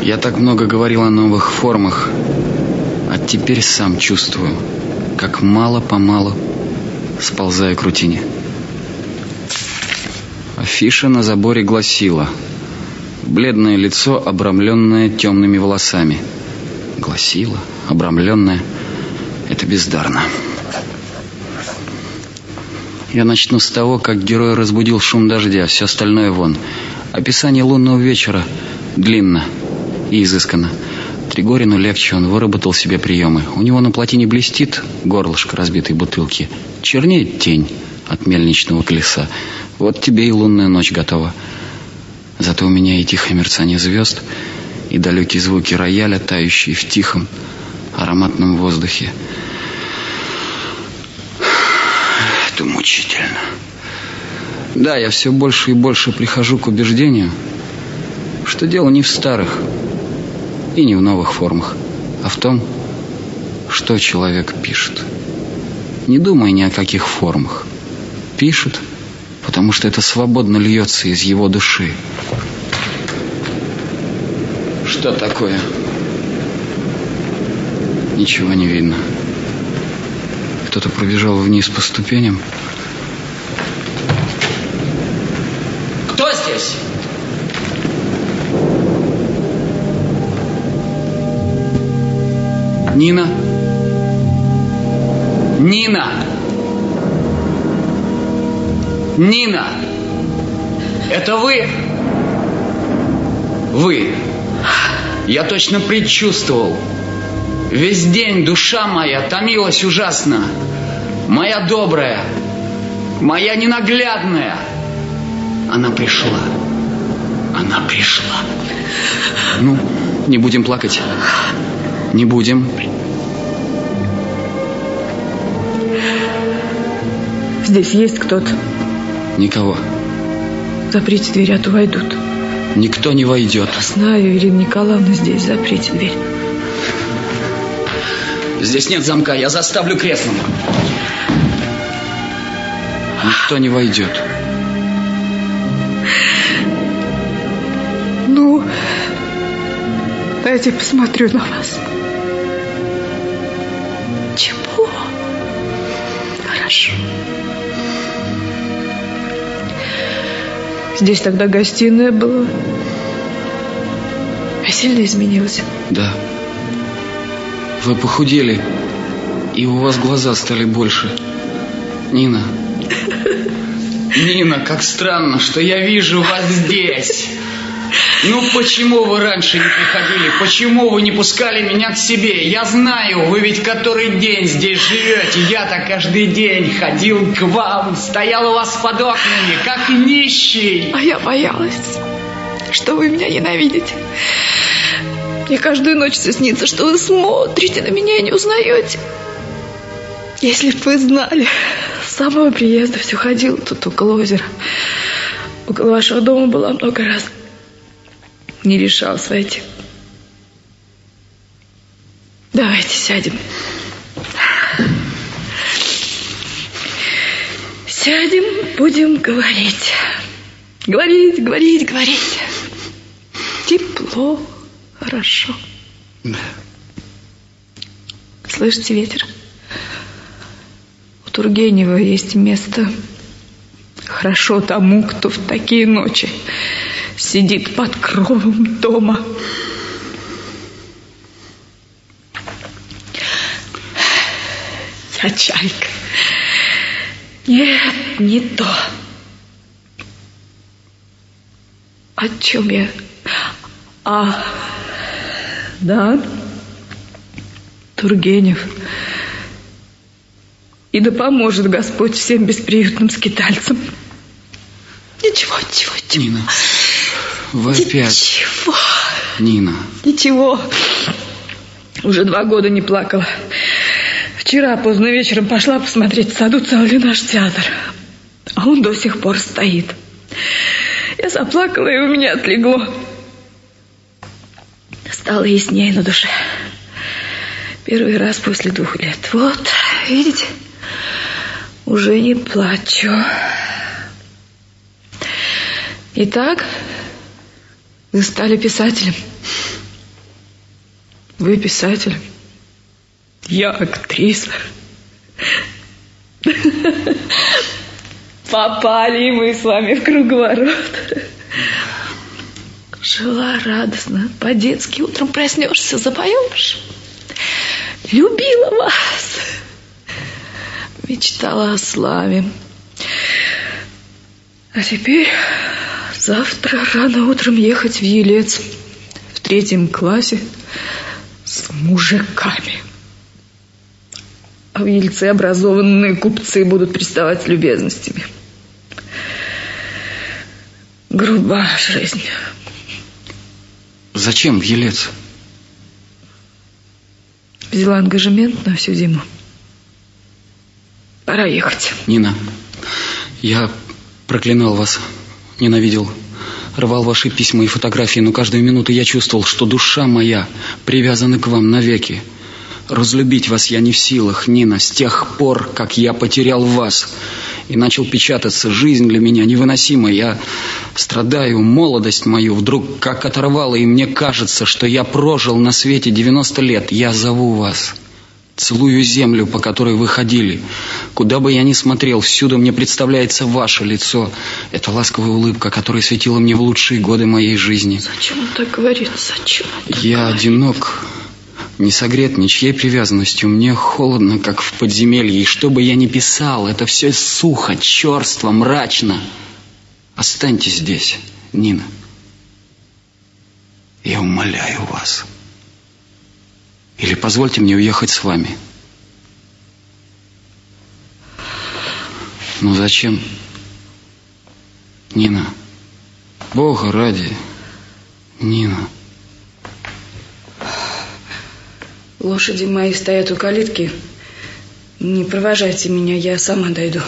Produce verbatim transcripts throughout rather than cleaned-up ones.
Я так много говорил о новых формах, а теперь сам чувствую, как мало-помалу сползаю к рутине. Афиша на заборе гласила: бледное лицо, обрамленное темными волосами. Гласила, обрамленное. Это бездарно. Я начну с того, как герой разбудил шум дождя, все остальное вон. Описание лунного вечера длинно и изысканно. Тригорину легче, он выработал себе приемы. У него на плотине блестит горлышко разбитой бутылки, чернеет тень от мельничного колеса. Вот тебе и лунная ночь готова. Зато у меня и тихое мерцание звезд, и далекие звуки рояля, тающие в тихом ароматном воздухе. Это мучительно. Да, я все больше и больше прихожу к убеждению, что дело не в старых и не в новых формах, а в том, что человек пишет. Не думай ни о каких формах. Пишет, потому что это свободно льется из его души. Что такое? Ничего не видно. Кто-то пробежал вниз по ступеням. Кто здесь? Нина? Нина? Нина? Это вы? Вы. Я точно предчувствовал. Весь день душа моя томилась ужасно. Моя добрая, моя ненаглядная. Она пришла. Она пришла. Ну, не будем плакать. Не будем. Здесь есть кто-то? Никого. Заприте дверь, а то войдут. Никто не войдет. Знаю, Ирина Николаевна, здесь заприте дверь. Здесь нет замка, я заставлю креслом. Никто не войдет. Ну, дайте посмотрю на вас. Чего? Хорошо. Здесь тогда гостиная была. Я сильно изменилась? Да. Вы похудели, и у вас глаза стали больше. Нина. Нина, как странно, что я вижу вас здесь. Ну, почему вы раньше не приходили? Почему вы не пускали меня к себе? Я знаю, вы ведь который день здесь живете. Я-то каждый день ходил к вам, стоял у вас под окнами, как нищий. А я боялась, что вы меня ненавидите. Мне каждую ночь все снится, что вы смотрите на меня и не узнаете. Если бы вы знали, с самого приезда все ходила тут около озера. Около вашего дома была много раз. Не решалась войти. Давайте сядем. Сядем, будем говорить. Говорить, говорить, говорить. Тепло, хорошо. Да. Слышите ветер? У Тургенева есть место. Хорошо тому, кто в такие ночи сидит под кровом дома. Я чайка. Нет, не то. О чем я? А, да, Тургенев. И да поможет Господь всем бесприютным скитальцам. Ничего, ничего, ничего. Нина, вы опять... Ничего. Нина. Ничего. Уже два года не плакала. Вчера поздно вечером пошла посмотреть в саду целый наш театр. А он до сих пор стоит. Я заплакала, и у меня отлегло. Стало яснее на душе. Первый раз после двух лет. Вот, видите, уже не плачу. Итак, вы стали писателем. Вы писатель. Я актриса. Попали мы с вами в круговорот. Жила радостно. По-детски утром проснешься, запоешь. Любила вас. Мечтала о славе. А теперь завтра рано утром ехать в Елец. В третьем классе с мужиками. А в Ельце образованные купцы будут приставать с любезностями. Груба жизнь. Зачем в Елец? Взяла ангажемент на всю зиму. Пора ехать. Нина, я проклинал вас, ненавидел, рвал ваши письма и фотографии, но каждую минуту я чувствовал, что душа моя привязана к вам навеки. Разлюбить вас я не в силах, Нина, с тех пор, как я потерял вас и начал печататься. Жизнь для меня невыносима. Я страдаю, молодость мою вдруг как оторвала, и мне кажется, что я прожил на свете девяносто лет. Я зову вас, целую землю, по которой вы ходили. Куда бы я ни смотрел, всюду мне представляется ваше лицо. Это ласковая улыбка, которая светила мне в лучшие годы моей жизни. Зачем он так говорит? Зачем он так Я говорит? одинок, не согрет ничьей привязанностью. Мне холодно, как в подземелье. И что бы я ни писал, это все сухо, черство, мрачно. Останьтесь здесь, Нина. Я умоляю вас. Или позвольте мне уехать с вами. Ну зачем? Нина, Бога ради, Нина. Лошади мои стоят у калитки. Не провожайте меня, я сама дойду.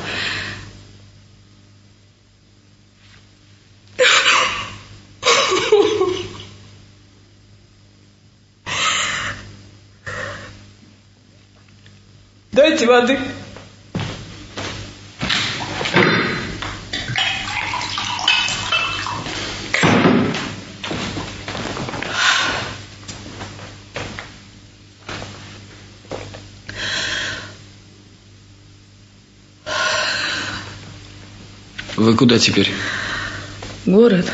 Дайте воды. Вы куда теперь? Город.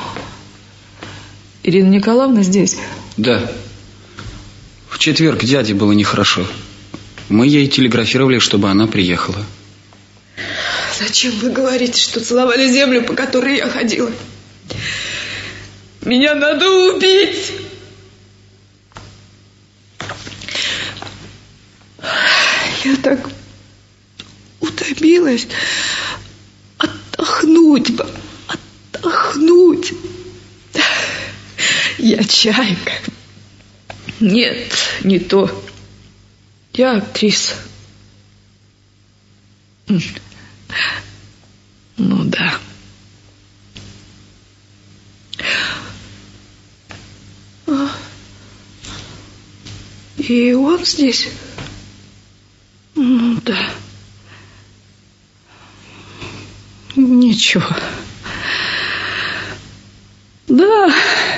Ирина Николаевна здесь? Да. В четверг дяде было нехорошо. Мы ей телеграфировали, чтобы она приехала. Зачем вы говорите, что целовали землю, по которой я ходила? Меня надо убить! Я так утомилась. Отдохнуть бы, отдохнуть. Я чайка. Нет, не то. Я актриса. Ну да. И он здесь? Ну да. Ничего. Да.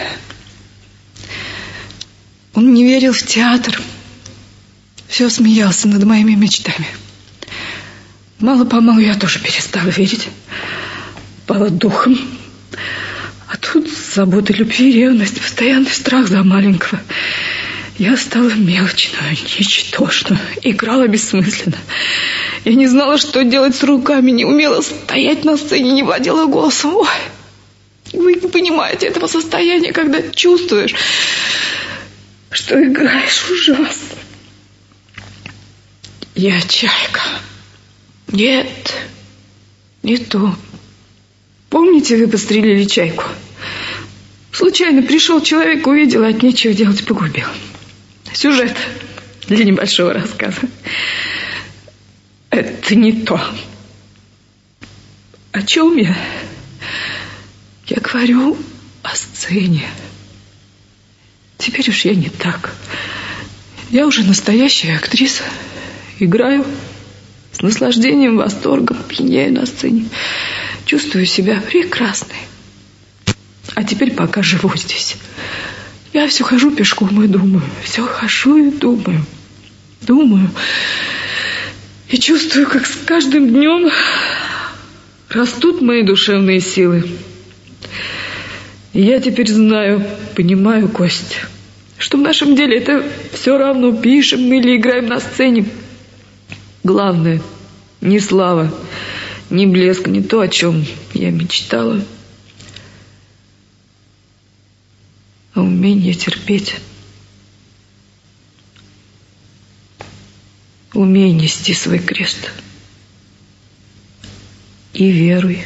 Он не верил в театр. Все смеялся над моими мечтами. Мало-помалу я тоже перестала верить. Пала духом. А тут забота, любви, ревность, постоянный страх за маленького. Я стала мелочную, ничтожную. Играла бессмысленно. Я не знала, что делать с руками, не умела стоять на сцене, не владела голосом. Ой, вы не понимаете этого состояния, когда чувствуешь, что играешь ужасно. Я чайка. Нет, не то. Помните, вы подстрелили чайку? Случайно пришел человек, увидел, от нечего делать, погубил. Сюжет для небольшого рассказа. Это не то. О чем я? Я говорю о сцене. Теперь уж я не так. Я уже настоящая актриса. Играю с наслаждением, восторгом, пьянею на сцене. Чувствую себя прекрасной. А теперь пока живу здесь. Я все хожу пешком и думаю, все хожу и думаю, думаю. И чувствую, как с каждым днем растут мои душевные силы. И я теперь знаю, понимаю, Кость, что в нашем деле это все равно, пишем мы или играем на сцене. Главное, не слава, не блеск, не то, о чем я мечтала, а умение терпеть, умей нести свой крест. И веруй.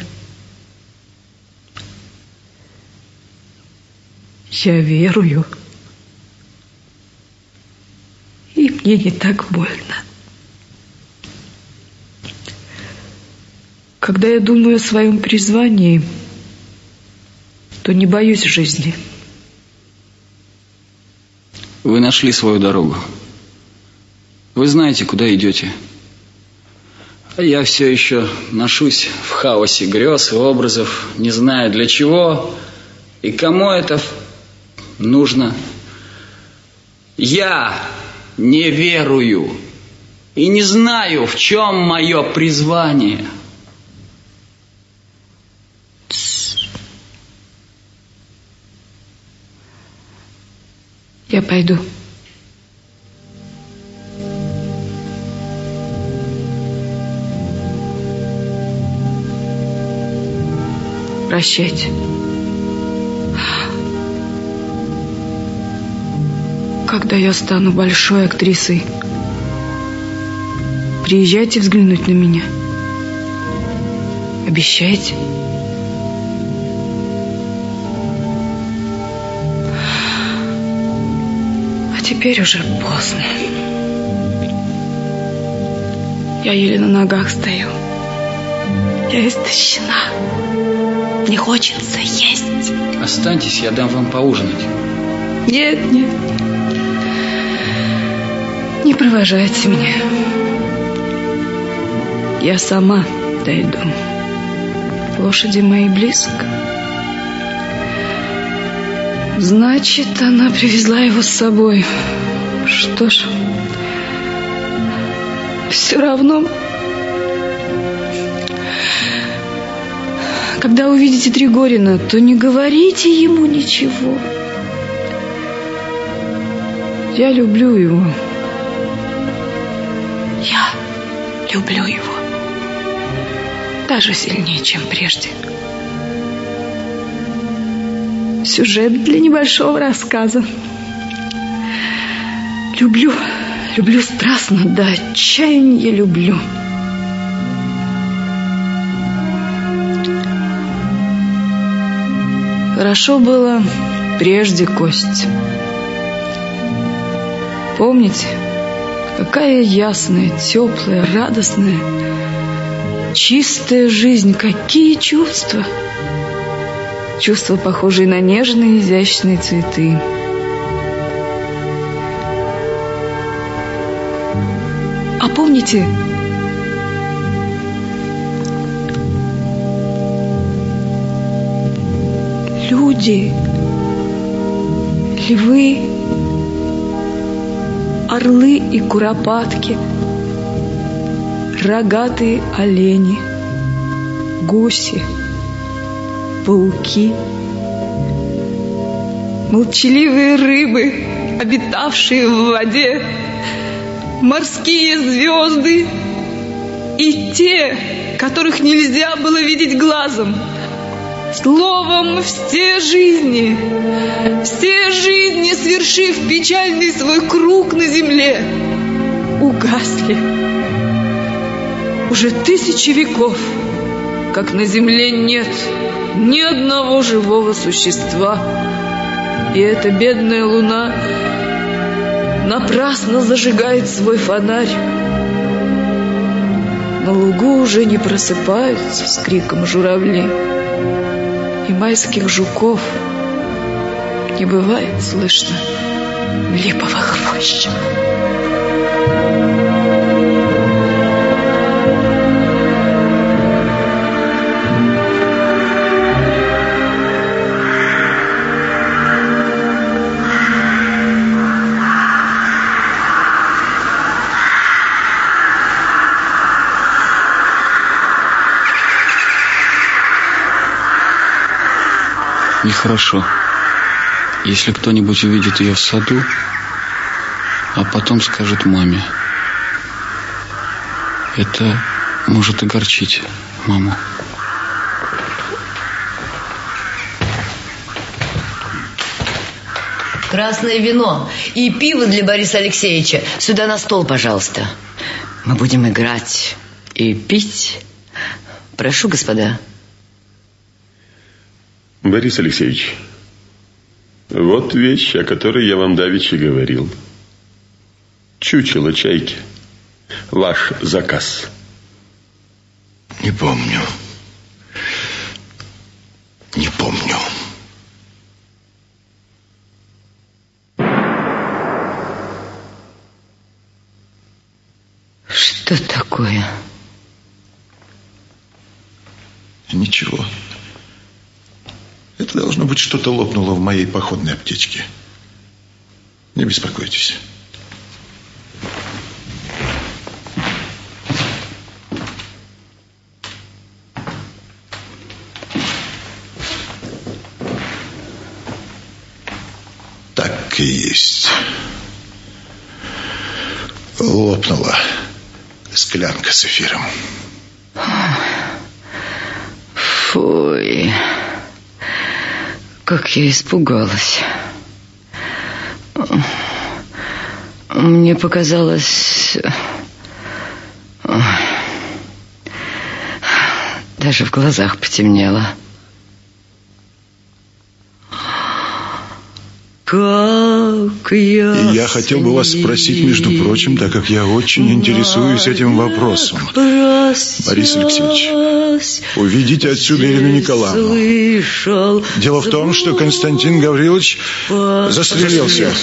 Я верую. И мне не так больно. Когда я думаю о своем призвании, то не боюсь жизни. Вы нашли свою дорогу. Вы знаете, куда идете. А я все еще ношусь в хаосе грез и образов, не знаю для чего и кому это нужно. Я не верую и не знаю, в чем мое призвание. Я пойду. Прощайте. Когда я стану большой актрисой, приезжайте взглянуть на меня. Обещаете? А теперь уже поздно. Я еле на ногах стою. Я истощена. Мне хочется есть. Останьтесь, я дам вам поужинать. Нет, нет. Не провожайте меня. Я сама дойду. Лошади мои близко. Значит, она привезла его с собой. Что ж, все равно. Когда увидите Тригорина, то не говорите ему ничего. Я люблю его. Я люблю его. Даже сильнее, чем прежде. Сюжет для небольшого рассказа. Люблю, люблю страстно, до отчаяния люблю. Хорошо было прежде, Кость. Помните, какая ясная, теплая, радостная, чистая жизнь, какие чувства. Чувства, похожие на нежные, изящные цветы. А помните, люди, львы, орлы и куропатки, рогатые олени, гуси, пауки, молчаливые рыбы, обитавшие в воде, морские звезды и те, которых нельзя было видеть глазом. Словом, все жизни, все жизни, свершив печальный свой круг на земле, угасли. Уже тысячи веков, как на земле нет ни одного живого существа, и эта бедная луна напрасно зажигает свой фонарь. На лугу уже не просыпаются с криком журавли, и майских жуков не бывает слышно в липовых рощах. Нехорошо. Если кто-нибудь увидит ее в саду, а потом скажет маме. Это может огорчить маму. Красное вино и пиво для Бориса Алексеевича. Сюда на стол, пожалуйста. Мы будем играть и пить. Прошу, господа. Борис Алексеевич, вот вещь, о которой я вам давеча говорил. Чучело чайки. Ваш заказ. Не помню. Не помню. Что такое? Ничего. Это должно быть что-то лопнуло в моей походной аптечке. Не беспокойтесь. Так и есть. Лопнула склянка с эфиром. Фуй. Как я испугалась. Мне показалось... Даже в глазах потемнело. Как я... И я хотел бы вас спросить, между прочим, так как я очень интересуюсь этим вопросом. Борис Алексеевич, уведите отсюда Ирину Николаевну. Дело в том, что Константин Гаврилович застрелился.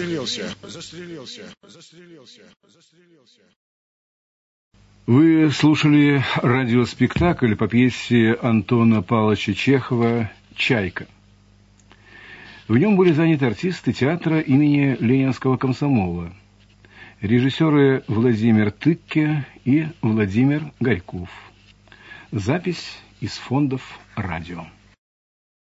Вы слушали радиоспектакль по пьесе Антона Павловича Чехова «Чайка». В нем были заняты артисты театра имени Ленинского комсомола, режиссеры Владимир Тыкке и Владимир Горьков. Запись из фондов радио.